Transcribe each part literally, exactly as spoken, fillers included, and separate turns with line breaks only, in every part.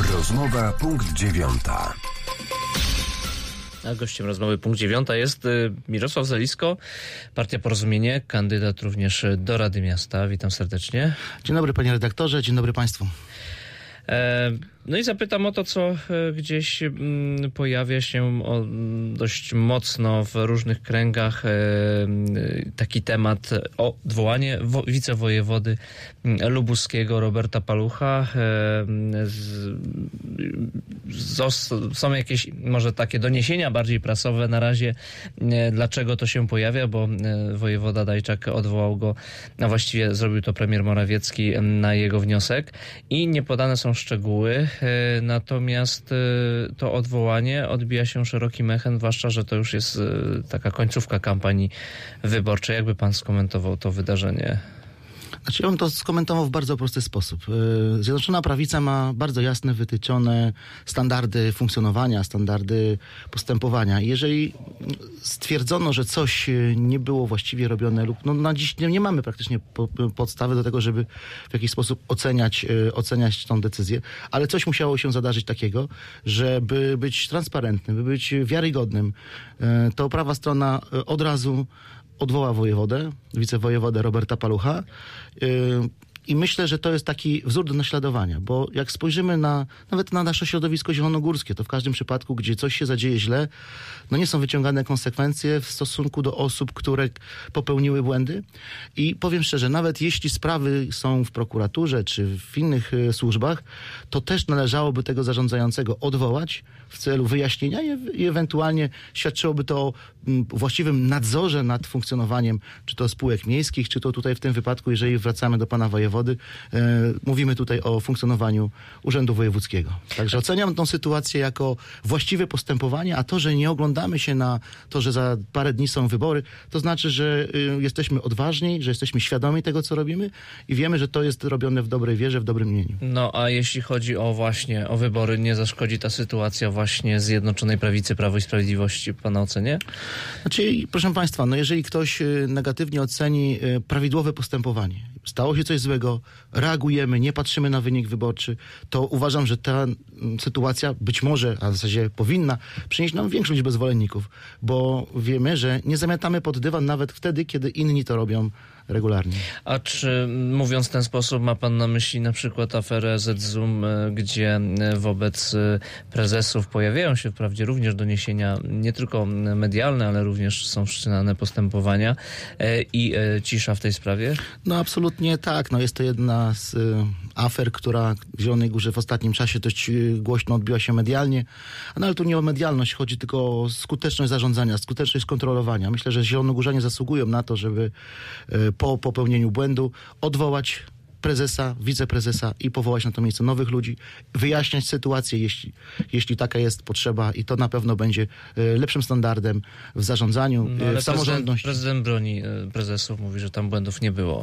Rozmowa punkt dziewiąta.
A gościem rozmowy punkt dziewiąta jest Mirosław Zalisko, Partia Porozumienie, kandydat również do Rady Miasta. Witam serdecznie.
Dzień dobry panie redaktorze, dzień dobry państwu.
No i zapytam o to, co gdzieś pojawia się dość mocno w różnych kręgach, taki temat odwołanie wicewojewody lubuskiego Roberta Palucha. Są jakieś może takie doniesienia bardziej prasowe na razie, dlaczego to się pojawia, bo wojewoda Dajczak odwołał go, a właściwie zrobił to premier Morawiecki na jego wniosek i nie podane są szczegóły. Natomiast to odwołanie odbija się szerokim echem, zwłaszcza, że to już jest taka końcówka kampanii wyborczej. Jakby pan skomentował to wydarzenie?
Znaczy, ja bym to skomentował w bardzo prosty sposób. Zjednoczona Prawica ma bardzo jasne, wytyczone standardy funkcjonowania, standardy postępowania. Jeżeli stwierdzono, że coś nie było właściwie robione lub no na dziś nie, nie mamy praktycznie po, podstawy do tego, żeby w jakiś sposób oceniać, oceniać tą decyzję, ale coś musiało się zadarzyć takiego, żeby być transparentnym, by być wiarygodnym, to prawa strona od razu odwoła wojewodę, wicewojewodę Roberta Palucha. I myślę, że to jest taki wzór do naśladowania, bo jak spojrzymy na nawet na nasze środowisko zielonogórskie, to w każdym przypadku, gdzie coś się zadzieje źle, no nie są wyciągane konsekwencje w stosunku do osób, które popełniły błędy. I powiem szczerze, nawet jeśli sprawy są w prokuraturze czy w innych służbach, to też należałoby tego zarządzającego odwołać w celu wyjaśnienia i ewentualnie świadczyłoby to o właściwym nadzorze nad funkcjonowaniem czy to spółek miejskich, czy to tutaj w tym wypadku, jeżeli wracamy do pana wojewody, e, mówimy tutaj o funkcjonowaniu Urzędu Wojewódzkiego. Także oceniam tą sytuację jako właściwe postępowanie, a to, że nie oglądamy się na to, że za parę dni są wybory, to znaczy, że y, jesteśmy odważni, że jesteśmy świadomi tego, co robimy i wiemy, że to jest robione w dobrej wierze, w dobrym imieniu.
No a jeśli chodzi o właśnie o wybory, nie zaszkodzi ta sytuacja właśnie Zjednoczonej Prawicy, Prawo i Sprawiedliwości w pana ocenie?
Znaczy, proszę państwa, no jeżeli ktoś negatywnie oceni prawidłowe postępowanie, stało się coś złego, reagujemy, nie patrzymy na wynik wyborczy, to uważam, że ta sytuacja być może, a w zasadzie powinna przynieść nam większą liczbę zwolenników, bo wiemy, że nie zamiatamy pod dywan nawet wtedy, kiedy inni to robią regularnie.
A czy mówiąc w ten sposób ma pan na myśli na przykład aferę Z-Zoom, gdzie wobec prezesów pojawiają się wprawdzie również doniesienia nie tylko medialne, ale również są wszczynane postępowania i cisza w tej sprawie?
No absolutnie tak. No jest to jedna z afer, która w Zielonej Górze w ostatnim czasie dość głośno odbiła się medialnie. No ale tu nie o medialność, chodzi tylko o skuteczność zarządzania, skuteczność kontrolowania. Myślę, że zielonogórzanie zasługują na to, żeby po popełnieniu błędu odwołać prezesa, wiceprezesa i powołać na to miejsce nowych ludzi, wyjaśniać sytuację, jeśli, jeśli taka jest potrzeba i to na pewno będzie lepszym standardem w zarządzaniu,
no,
w samorządności.
Prezydent, prezydent broni prezesów, mówi, że tam błędów nie było.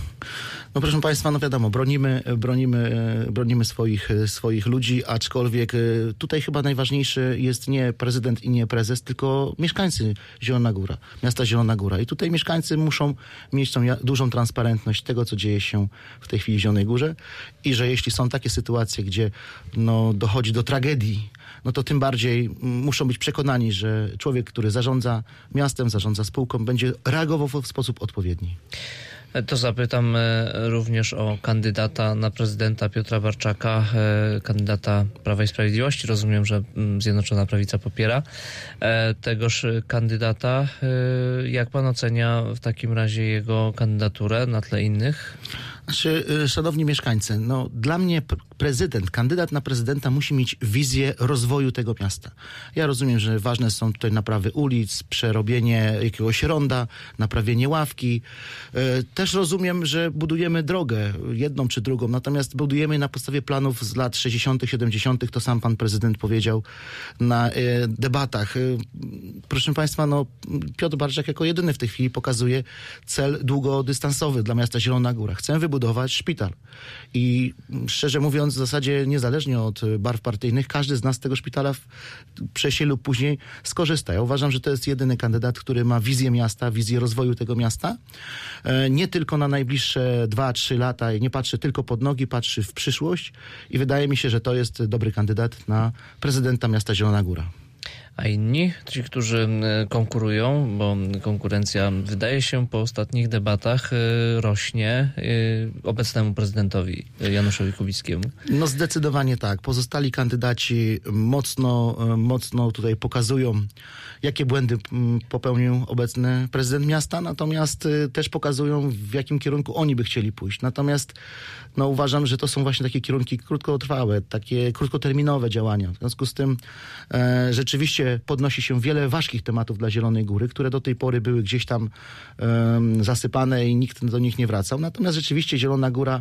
No proszę państwa, no wiadomo, bronimy, bronimy, bronimy swoich, swoich ludzi, aczkolwiek tutaj chyba najważniejszy jest nie prezydent i nie prezes, tylko mieszkańcy Zielona Góra, miasta Zielona Góra. I tutaj mieszkańcy muszą mieć tą dużą transparentność tego, co dzieje się w tej chwili w Zielonej Górze i że jeśli są takie sytuacje, gdzie no, dochodzi do tragedii, no to tym bardziej muszą być przekonani, że człowiek, który zarządza miastem, zarządza spółką, będzie reagował w sposób odpowiedni.
To zapytam również o kandydata na prezydenta Piotra Barczaka, kandydata Prawa i Sprawiedliwości. Rozumiem, że Zjednoczona Prawica popiera tegoż kandydata. Jak pan ocenia w takim razie jego kandydaturę na tle innych?
Znaczy, szanowni mieszkańcy, no dla mnie prezydent, kandydat na prezydenta musi mieć wizję rozwoju tego miasta. Ja rozumiem, że ważne są tutaj naprawy ulic, przerobienie jakiegoś ronda, naprawienie ławki. Też rozumiem, że budujemy drogę, jedną czy drugą, natomiast budujemy na podstawie planów z lat sześćdziesiątych, siedemdziesiątych, to sam pan prezydent powiedział na debatach. Proszę państwa, no Piotr Barczak jako jedyny w tej chwili pokazuje cel długodystansowy dla miasta Zielona Góra. Chcę wybudować szpital. I szczerze mówiąc, mówiąc w zasadzie niezależnie od barw partyjnych, każdy z nas z tego szpitala wcześniej lub później skorzysta. Ja uważam, że to jest jedyny kandydat, który ma wizję miasta, wizję rozwoju tego miasta. Nie tylko na najbliższe dwa, trzy lata i nie patrzy tylko pod nogi, patrzy w przyszłość i wydaje mi się, że to jest dobry kandydat na prezydenta miasta Zielona Góra.
A inni, ci, którzy konkurują, bo konkurencja wydaje się po ostatnich debatach rośnie obecnemu prezydentowi Januszowi Kubickiemu.
No zdecydowanie tak. Pozostali kandydaci mocno, mocno tutaj pokazują, jakie błędy popełnił obecny prezydent miasta, natomiast też pokazują, w jakim kierunku oni by chcieli pójść. Natomiast no, uważam, że to są właśnie takie kierunki krótkotrwałe, takie krótkoterminowe działania. W związku z tym e, rzeczywiście podnosi się wiele ważkich tematów dla Zielonej Góry, które do tej pory były gdzieś tam e, zasypane i nikt do nich nie wracał. Natomiast rzeczywiście Zielona Góra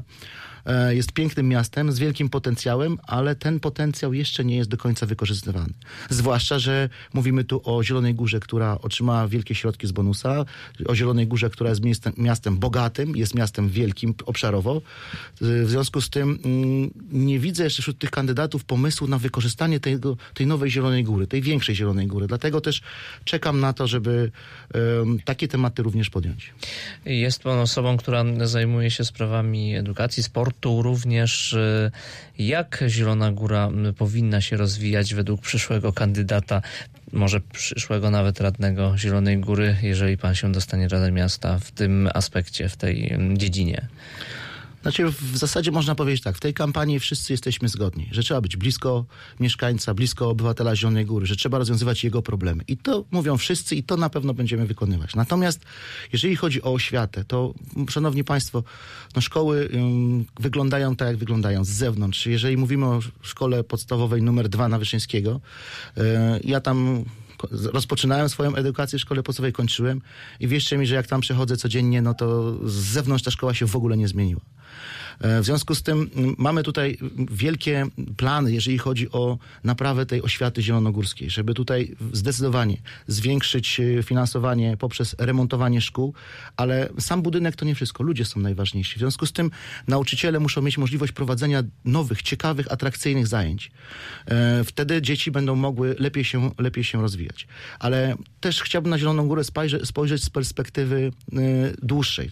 e, jest pięknym miastem z wielkim potencjałem, ale ten potencjał jeszcze nie jest do końca wykorzystywany. Zwłaszcza, że mówimy tu o Zielonej Górze, która otrzymała wielkie środki z bonusa, o Zielonej Górze, która jest miastem, miastem bogatym, jest miastem wielkim obszarowo. W związku z tym mm, nie widzę jeszcze wśród tych kandydatów pomysłu na wykorzystanie tego, tej nowej Zielonej Góry, tej większej Zielonej Góry. Dlatego też czekam na to, żeby um, takie tematy również podjąć.
Jest pan osobą, która zajmuje się sprawami edukacji, sportu również. Jak Zielona Góra powinna się rozwijać według przyszłego kandydata, może przyszłego nawet radnego Zielonej Góry, jeżeli pan się dostanie Radę Miasta w tym aspekcie, w tej dziedzinie?
Znaczy w zasadzie można powiedzieć tak, w tej kampanii wszyscy jesteśmy zgodni, że trzeba być blisko mieszkańca, blisko obywatela Zielonej Góry, że trzeba rozwiązywać jego problemy. I to mówią wszyscy i to na pewno będziemy wykonywać. Natomiast jeżeli chodzi o oświatę, to szanowni państwo, no szkoły um, wyglądają tak, jak wyglądają z zewnątrz. Jeżeli mówimy o szkole podstawowej numer dwa na Wyszyńskiego, yy, ja tam rozpoczynałem swoją edukację w szkole podstawowej, kończyłem i wierzcie mi, że jak tam przechodzę codziennie, no to z zewnątrz ta szkoła się w ogóle nie zmieniła. W związku z tym mamy tutaj wielkie plany, jeżeli chodzi o naprawę tej oświaty zielonogórskiej, żeby tutaj zdecydowanie zwiększyć finansowanie poprzez remontowanie szkół, ale sam budynek to nie wszystko, ludzie są najważniejsi. W związku z tym nauczyciele muszą mieć możliwość prowadzenia nowych, ciekawych, atrakcyjnych zajęć. Wtedy dzieci będą mogły lepiej się, lepiej się rozwijać. Ale też chciałbym na Zieloną Górę spojrzeć, spojrzeć z perspektywy dłuższej.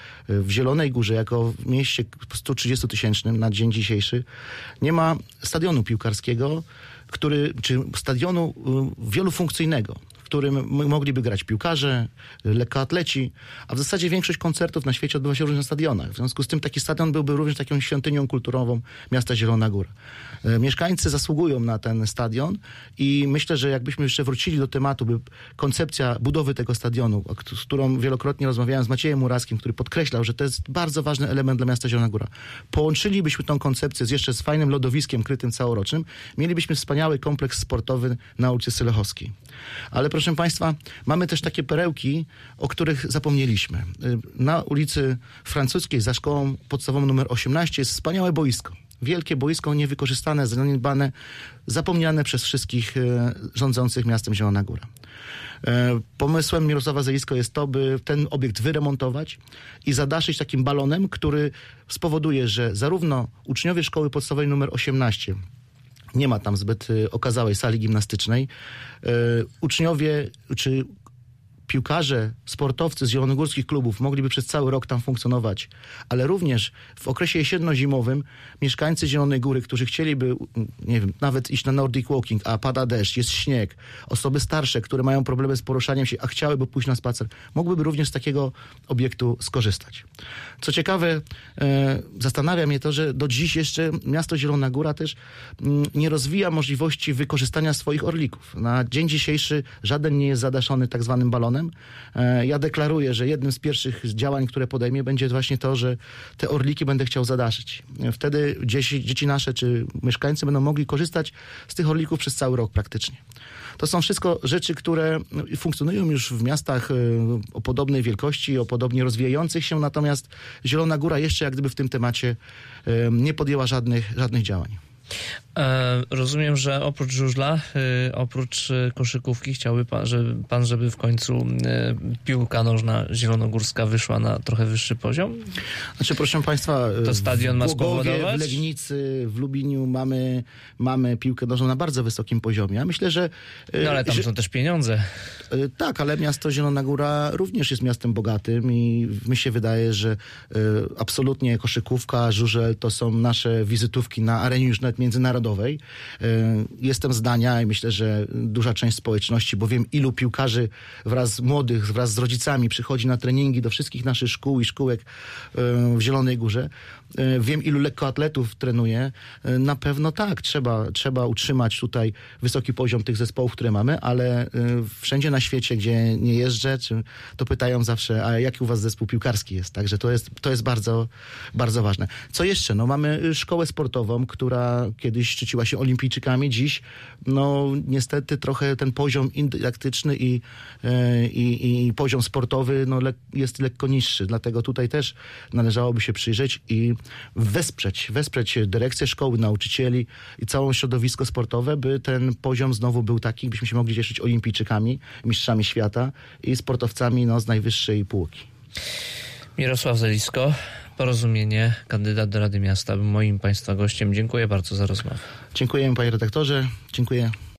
W Zielonej Górze, jako w mieście sto trzydziestotysięcznym na dzień dzisiejszy, nie ma stadionu piłkarskiego, który, czy stadionu wielofunkcyjnego, w którym mogliby grać piłkarze, lekkoatleci, a w zasadzie większość koncertów na świecie odbywa się również na stadionach. W związku z tym taki stadion byłby również taką świątynią kulturową miasta Zielona Góra. Mieszkańcy zasługują na ten stadion i myślę, że jakbyśmy jeszcze wrócili do tematu, by koncepcja budowy tego stadionu, z którą wielokrotnie rozmawiałem z Maciejem Murawskim, który podkreślał, że to jest bardzo ważny element dla miasta Zielona Góra. Połączylibyśmy tą koncepcję z jeszcze z fajnym lodowiskiem krytym całorocznym, mielibyśmy wspaniały kompleks sportowy na ulicy Sylechowskiej. Ale proszę państwa, mamy też takie perełki, o których zapomnieliśmy. Na ulicy Francuskiej za szkołą podstawową numer osiemnaście jest wspaniałe boisko. Wielkie boisko, niewykorzystane, zaniedbane, zapomniane przez wszystkich e, rządzących miastem Zielona Góra. E, pomysłem Mirosława Zelisko jest to, by ten obiekt wyremontować i zadaszyć takim balonem, który spowoduje, że zarówno uczniowie szkoły podstawowej numer osiemnaście, nie ma tam zbyt e, okazałej sali gimnastycznej, e, uczniowie czy piłkarze, sportowcy z zielonogórskich klubów mogliby przez cały rok tam funkcjonować, ale również w okresie jesienno-zimowym mieszkańcy Zielonej Góry, którzy chcieliby, nie wiem, nawet iść na Nordic Walking, a pada deszcz, jest śnieg, osoby starsze, które mają problemy z poruszaniem się, a chciałyby pójść na spacer, mogłyby również z takiego obiektu skorzystać. Co ciekawe, e, zastanawia mnie to, że do dziś jeszcze miasto Zielona Góra też m, nie rozwija możliwości wykorzystania swoich orlików. Na dzień dzisiejszy żaden nie jest zadaszony tak zwanym balonem. Ja deklaruję, że jednym z pierwszych działań, które podejmie, będzie właśnie to, że te orliki będę chciał zadaszyć. Wtedy dzieci, dzieci nasze czy mieszkańcy będą mogli korzystać z tych orlików przez cały rok praktycznie. To są wszystko rzeczy, które funkcjonują już w miastach o podobnej wielkości, o podobnie rozwijających się, natomiast Zielona Góra jeszcze jak gdyby w tym temacie nie podjęła żadnych, żadnych działań.
E, rozumiem, że oprócz żużla, e, oprócz e, koszykówki chciałby pan, żeby, pan, żeby w końcu e, piłka nożna zielonogórska wyszła na trochę wyższy poziom?
Znaczy, proszę państwa,
To stadion ma
w Głogowie,
spowodować?
w Legnicy, w Lubiniu mamy, mamy piłkę nożną na bardzo wysokim poziomie. Ja myślę, że...
No ale tam
że,
są też pieniądze.
Tak, ale miasto Zielona Góra również jest miastem bogatym i mi się wydaje, że y, absolutnie koszykówka, żużel to są nasze wizytówki na arenie już nawet międzynarodowej. Y, jestem zdania i myślę, że duża część społeczności, bo wiem, ilu piłkarzy wraz z młodych, wraz z rodzicami przychodzi na treningi do wszystkich naszych szkół i szkółek y, w Zielonej Górze. Y, wiem, ilu lekkoatletów trenuje. Y, na pewno tak, trzeba, trzeba utrzymać tutaj wysoki poziom tych zespołów, które mamy, ale y, wszędzie na świecie, gdzie nie jeżdżę, czy, to pytają zawsze, a jaki u was zespół piłkarski jest? Także to jest, to jest bardzo, bardzo ważne. Co jeszcze? No mamy szkołę sportową, która kiedyś szczyciła się olimpijczykami. Dziś, no niestety trochę ten poziom dydaktyczny i, i, i poziom sportowy no, le, jest lekko niższy. Dlatego tutaj też należałoby się przyjrzeć i wesprzeć, wesprzeć dyrekcję szkoły, nauczycieli i całe środowisko sportowe, by ten poziom znowu był taki, byśmy się mogli cieszyć olimpijczykami, mistrzami świata i sportowcami no, z najwyższej półki.
Mirosław Zelisko, Porozumienie, kandydat do Rady Miasta, był moim państwa gościem. Dziękuję bardzo za rozmowę.
Dziękuję, panie redaktorze. Dziękuję.